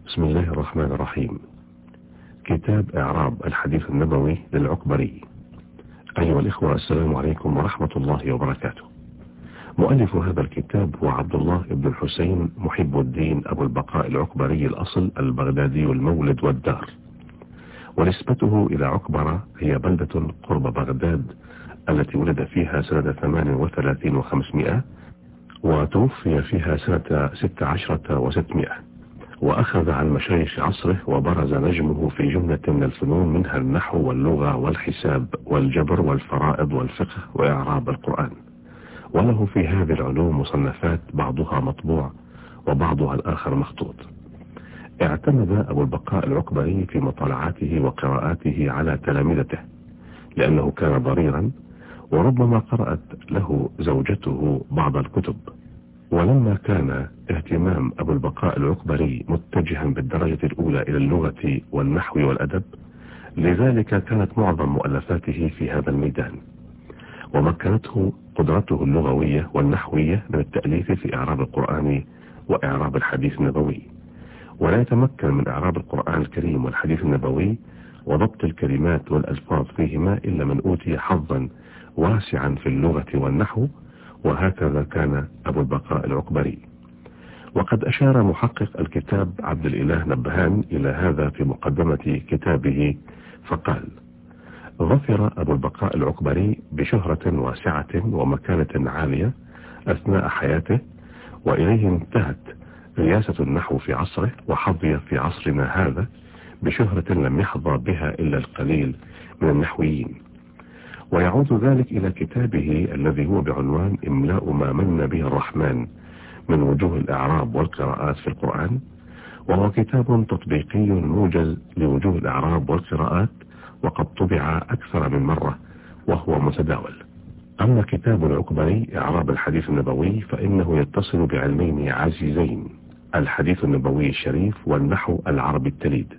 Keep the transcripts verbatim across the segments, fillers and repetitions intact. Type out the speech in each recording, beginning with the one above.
بسم الله الرحمن الرحيم. كتاب إعراب الحديث النبوي للعكبري. أيها الإخوة، السلام عليكم ورحمة الله وبركاته. مؤلف هذا الكتاب هو عبد الله بن الحسين محب الدين أبو البقاء العكبري الأصل البغدادي المولد والدار، ونسبته إلى عكبرة هي بلدة قرب بغداد التي ولد فيها سنة ثمان وثلاثين وخمسمائة وتوفي فيها سنة ست عشرة وستمائة، وأخذ عن مشايخ عصره وبرز نجمه في جملة من الفنون منها النحو واللغة والحساب والجبر والفرائض والفقه وإعراب القرآن، وله في هذه العلوم مصنفات بعضها مطبوع وبعضها الآخر مخطوط. اعتمد أبو البقاء العكبري في مطالعاته وقراءاته على تلامذته لأنه كان ضريرا، وربما قرأت له زوجته بعض الكتب. ولما كان اهتمام أبو البقاء العكبري متجها بالدرجة الأولى إلى اللغة والنحو والأدب، لذلك كانت معظم مؤلفاته في هذا الميدان، ومكنته قدرته اللغوية والنحوية من التأليف في إعراب القرآن وإعراب الحديث النبوي. ولا يتمكن من إعراب القرآن الكريم والحديث النبوي وضبط الكلمات والألفاظ فيهما إلا من أوتي حظا واسعا في اللغة والنحو، وهكذا كان أبو البقاء العكبري. وقد أشار محقق الكتاب عبد الإله نبهان إلى هذا في مقدمة كتابه فقال: ظفر أبو البقاء العكبري بشهرة واسعة ومكانة عالية أثناء حياته، وإليه انتهت رياسة النحو في عصره، وحظي في عصرنا هذا بشهرة لم يحظى بها إلا القليل من النحويين. ويعود ذلك إلى كتابه الذي هو بعنوان إملاء ما من به الرحمن من وجوه الإعراب والقراءات في القرآن، وهو كتاب تطبيقي موجز لوجوه الإعراب والقراءات، وقد طبع أكثر من مرة وهو متداول. أما كتاب العكبري إعراب الحديث النبوي فإنه يتصل بعلمين عزيزين: الحديث النبوي الشريف والنحو العربي التليد،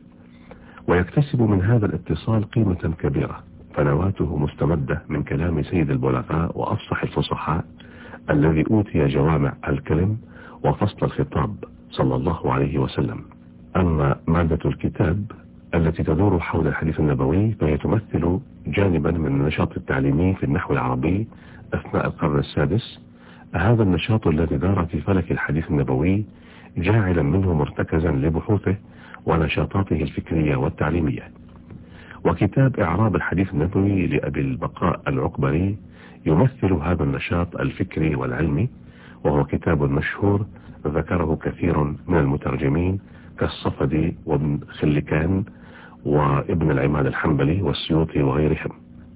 ويكتسب من هذا الاتصال قيمة كبيرة، فنواته مستمدة من كلام سيد البلغاء وأفصح الفصحاء الذي أوتي جوامع الكلم وفصل الخطاب صلى الله عليه وسلم. أما مادة الكتاب التي تدور حول الحديث النبوي فهي تمثل جانبا من النشاط التعليمي في النحو العربي أثناء القرن السادس، هذا النشاط الذي دار في فلك الحديث النبوي جاعلا منه مرتكزا لبحوثه ونشاطاته الفكرية والتعليمية. وكتاب إعراب الحديث النبوي لأبي البقاء العكبري يمثل هذا النشاط الفكري والعلمي، وهو كتاب مشهور ذكره كثير من المترجمين كالصفدي وابن خلكان وابن العماد الحنبلي والسيوطي وغيرهم.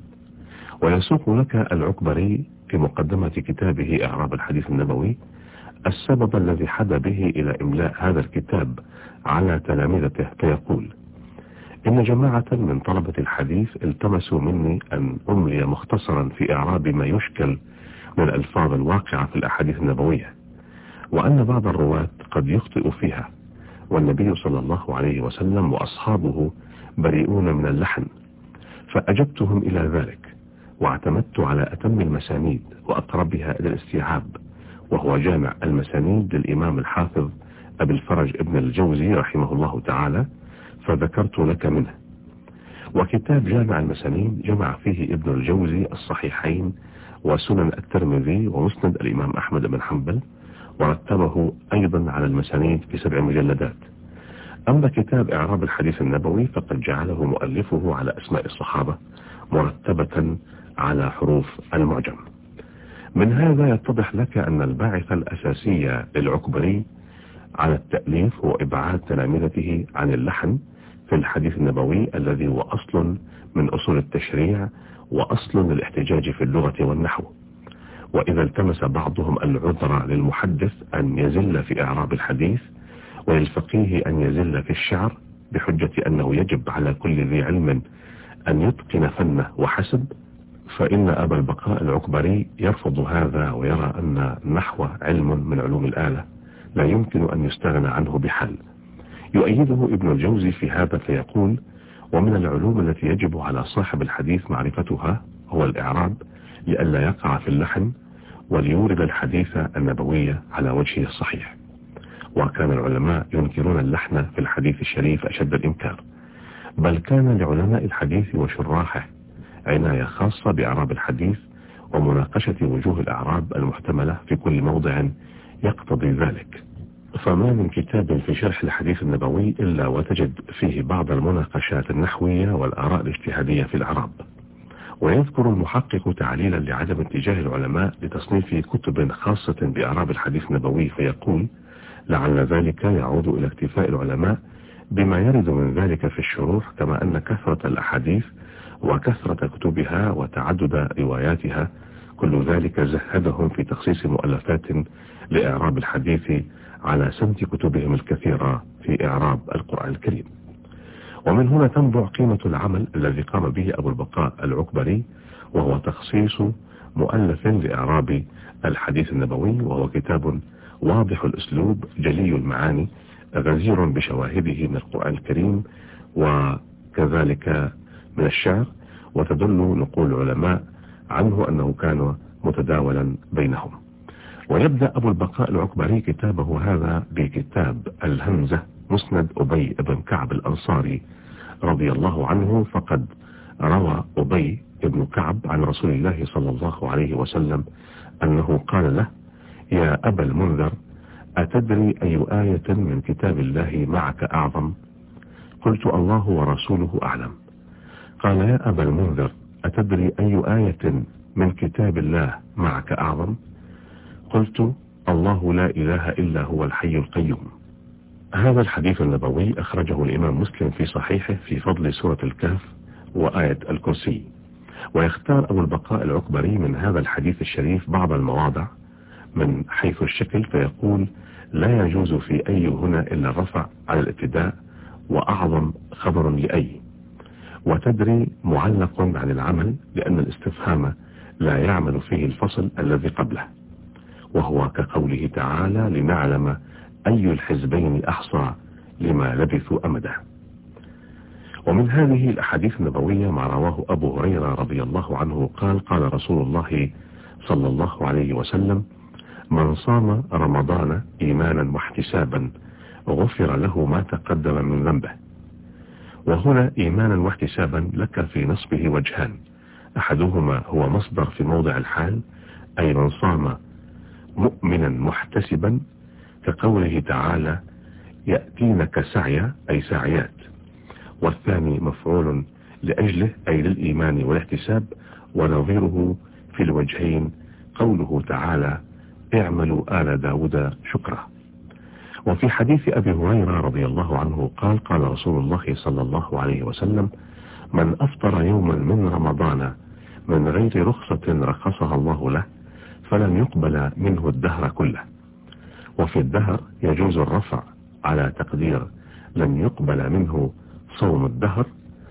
ويسوق لك العكبري في مقدمة كتابه إعراب الحديث النبوي السبب الذي حد به إلى إملاء هذا الكتاب على تلامذته، فيقول: إن جماعة من طلبة الحديث التمسوا مني أن أملي مختصرا في إعراب ما يشكل من الألفاظ الواقعة في الأحاديث النبوية، وأن بعض الرواة قد يخطئ فيها، والنبي صلى الله عليه وسلم وأصحابه بريئون من اللحن، فأجبتهم إلى ذلك، واعتمدت على أتم المسانيد وأقربها إلى الاستيعاب، وهو جامع المسانيد للإمام الحافظ أبي الفرج ابن الجوزي رحمه الله تعالى، فذكرت لك منه. وكتاب جامع المسانيد جمع فيه ابن الجوزي الصحيحين وسنن الترمذي ومسند الإمام أحمد بن حنبل، ورتبه أيضا على المسانيد في سبع مجلدات. أما كتاب إعراب الحديث النبوي فقد جعله مؤلفه على أسماء الصحابة مرتبة على حروف المعجم. من هذا يتضح لك أن الباعث الأساسية للعكبري على التأليف هو إبعاد تلامذته عن اللحن في الحديث النبوي الذي هو أصل من أصول التشريع وأصل للاحتجاج في اللغة والنحو. وإذا التمس بعضهم العذر للمحدث أن يزل في إعراب الحديث وللفقيه أن يزل في الشعر بحجة أنه يجب على كل ذي علم أن يتقن فنه وحسب، فإن أبا البقاء العكبري يرفض هذا، ويرى أن النحو علم من علوم الآلة لا يمكن أن يستغنى عنه بحال. يؤيده ابن الجوزي في هذا فيقول: ومن العلوم التي يجب على صاحب الحديث معرفتها هو الإعراب، لئلا يقع في اللحن، وليورد الحديث النبوي على وجهه الصحيح. وكان العلماء ينكرون اللحن في الحديث الشريف أشد الإنكار، بل كان لعلماء الحديث وشراحه عناية خاصة بإعراب الحديث ومناقشة وجوه الأعراب المحتملة في كل موضع يقتضي ذلك. فما من كتاب في شرح الحديث النبوي إلا وتجد فيه بعض المناقشات النحوية والآراء الاجتهادية في الأعراب. ويذكر المحقق تعليلا لعدم اتجاه العلماء لتصنيف كتب خاصة بإعراب الحديث النبوي، فيقول: لعل ذلك يعود إلى اكتفاء العلماء بما يرد من ذلك في الشروح، كما أن كثرة الأحاديث وكثرة كتبها وتعدد رواياتها كل ذلك زهدهم في تخصيص مؤلفات لإعراب الحديث على سمت كتبهم الكثيرة في إعراب القرآن الكريم. ومن هنا تنبع قيمة العمل الذي قام به أبو البقاء العكبري، وهو تخصيص مؤلف لإعراب الحديث النبوي، وهو كتاب واضح الأسلوب جلي المعاني غزير بشواهده من القرآن الكريم وكذلك من الشعر، وتدل نقول العلماء عنه أنه كان متداولا بينهم. ويبدأ أبو البقاء العكبري كتابه هذا بكتاب الهمزة مسند أبي بن كعب الأنصاري رضي الله عنه، فقد روى أبي بن كعب عن رسول الله صلى الله عليه وسلم أنه قال له: يا أبا المنذر، أتدري أي آية من كتاب الله معك أعظم؟ قلت: الله ورسوله أعلم. قال: يا أبا المنذر، أتدري أي آية من كتاب الله معك أعظم؟ قلت: الله لا إله إلا هو الحي القيوم. هذا الحديث النبوي أخرجه الإمام مسلم في صحيحه في فضل سورة الكهف وآية الكرسي. ويختار أبو البقاء العكبري من هذا الحديث الشريف بعض المواضع من حيث الشكل، فيقول: لا يجوز في أي هنا إلا الرفع على الابتداء، وأعظم خبر لأي. وتدري معلق عن العمل، لأن الاستفهام لا يعمل فيه الفصل الذي قبله، وهو كقوله تعالى: لنعلم أي الحزبين أحصى لما لبثوا أمدا. ومن هذه الأحاديث النبوية ما رواه أبو هريرة رضي الله عنه قال: قال رسول الله صلى الله عليه وسلم: من صام رمضان إيمانا واحتسابا غفر له ما تقدم من ذنبه. وهنا إيمانا واحتسابا لك في نصبه وجهان، أحدهما هو مصدر في موضع الحال، أي من صام مؤمنا محتسبا، كقوله تعالى: يأتينك سعيا أي سعيات. والثاني مفعول لأجله أي للإيمان والاحتساب، ونظيره في الوجهين قوله تعالى: اعملوا آل داود شكرا. وفي حديث أبي هريرة رضي الله عنه قال: قال رسول الله صلى الله عليه وسلم: من أفطر يوما من رمضان من غير رخصة رخصها الله له فلم يقبل منه الدهر كله. وفي الدهر يجوز الرفع على تقدير لم يقبل منه صوم الدهر،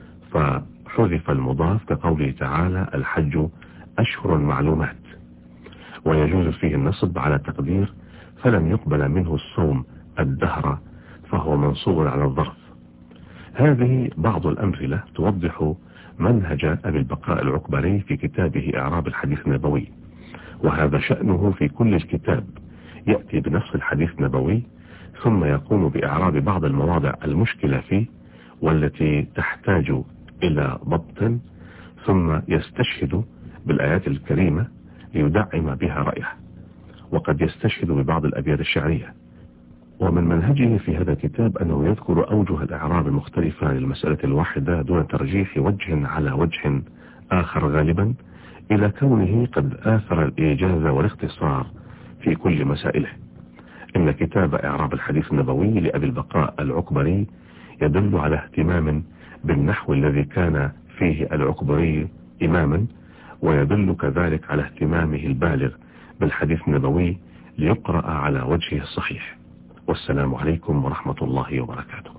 فحذف المضاف كقوله تعالى: الحج أشهر معلومات. ويجوز فيه النصب على تقدير فلم يقبل منه الصوم الدهر، فهو منصوب على الظرف. هذه بعض الأمثلة توضح منهج أبي البقاء العكبري في كتابه إعراب الحديث النبوي، وهذا شأنه في كل الكتاب، يأتي بنص الحديث النبوي ثم يقوم بإعراب بعض المواضع المشكلة فيه والتي تحتاج إلى ضبط، ثم يستشهد بالآيات الكريمة ليدعم بها رأيه، وقد يستشهد ببعض الأبيات الشعرية. ومن منهجه في هذا الكتاب أنه يذكر أوجه الإعراب المختلفة للمسألة الواحدة دون ترجيح وجه على وجه آخر، غالبا إلى كونه قد آثر الإيجاز والاختصار في كل مسائله. إن كتاب إعراب الحديث النبوي لأبي البقاء العكبري يدل على اهتمام بالنحو الذي كان فيه العكبري إماما، ويدل كذلك على اهتمامه البالغ بالحديث النبوي ليقرأ على وجهه الصحيح. والسلام عليكم ورحمة الله وبركاته.